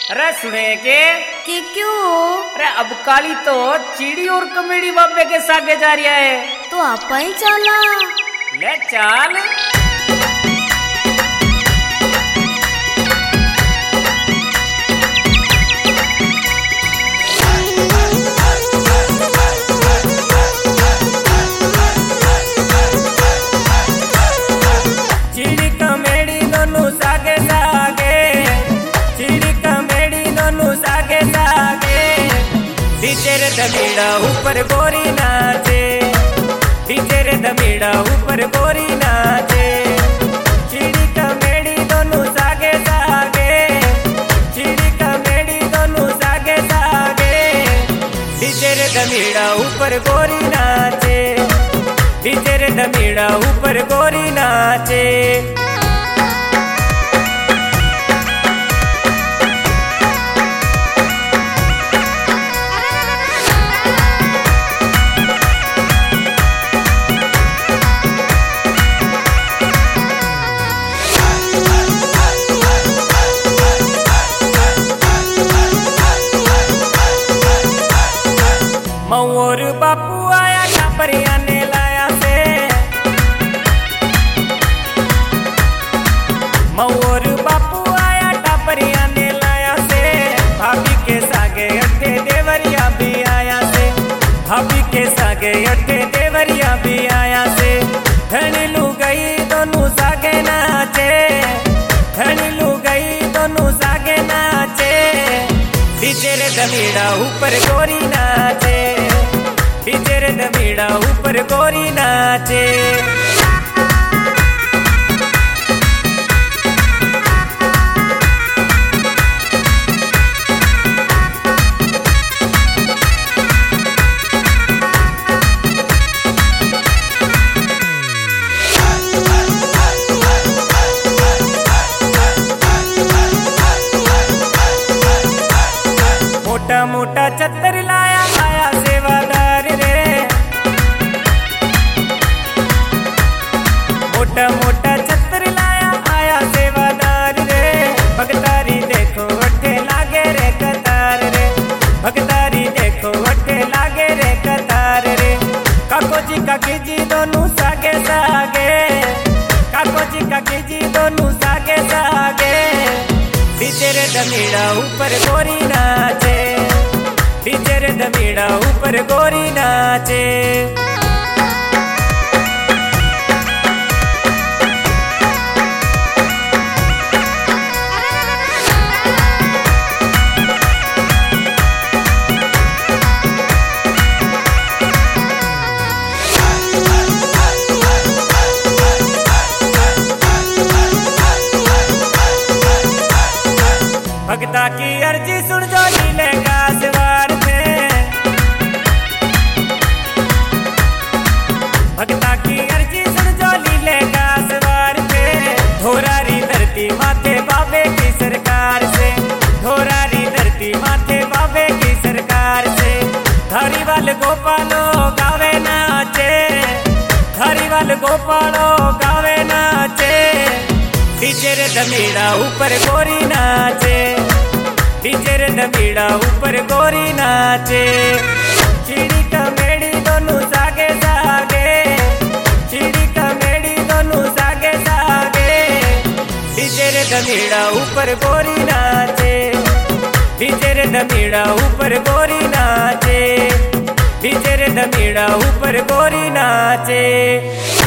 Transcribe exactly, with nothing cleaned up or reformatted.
अरे सुने के कि क्यों? अरे अब काली तो चिड़ी और कमेडी बाबे के सागे जा रहा है, तो आप ही चला। ले चाल। चिड़ी कमेडी दोनों सागे सागे, चिड़ी कमेडी दोनों सागे सागे, डीजे रे धमीड़ा ऊपर गोरी नाचे, डीजे रे धमीड़ा ऊपर गोरी नाचे। चिड़ी कमेडी दोनों सागे सागे, चिड़ी कमेडी दोनों सागे सागे, डीजे रे धमीड़ा ऊपर गोरी नाचे, डीजे रे धमीड़ा ऊपर गोरी नाचे। मऊर बापू आया टापरिया ने लाया से, मऊर बापू आया टापरिया ने लाया से, भाभी के सागे अट्ठे देवरिया भी आया से, भाभी के सागे अट्ठे देवरिया भी आया से। धनी लू गई दोनों सागे नाचे, धनी लू गई दोनों सागे नाचे, डीजे रे धमीड़ा ऊपर गोरी नाचे, डीजे रे धमीड़ा ऊपर गोरी नाचे। मोटा मोटा चत्तर लाया आया सेवादार रे, मोटा मोटा चत्तर लाया आया सेवादार रे। भगतारी देखो अट्ठे लागे रे कतार रे, भगतारी देखो अट्ठे लागे रे कतार रे। काको जी काकी जी दोनों सागे सागे, काको जी काकी जी दोनों सागे सागे, डीजे रे धमीड़ा ऊपर गोरी नाचे, डीजे रे धमीड़ा ऊपर गोरी नाचे। भगता की अर्जी सुन जो नीले कासवार पे, भगता की अर्जी सुन जो नीले कासवार पे। धोरारी धरती माथे बाबे की सरकार से, धोरारी धरती माथे बाबे की सरकार से। धारीवाल गोपालो गावे नाचे, धारीवाल गोपालो गावे नाचे, डीजे रे धमीड़ा ऊपर गोरी नाचे, डीजे रे धमीड़ा ऊपर गोरी नाचे। चिड़ी कमेडी दोनों सागे सागे, चिड़ी कमेडी दोनों सागे सागे, डीजे रे धमीड़ा ऊपर गोरी नाचे, डीजे रे धमीड़ा ऊपर गोरी नाचे, डीजे रे धमीड़ा ऊपर गोरी नाचे।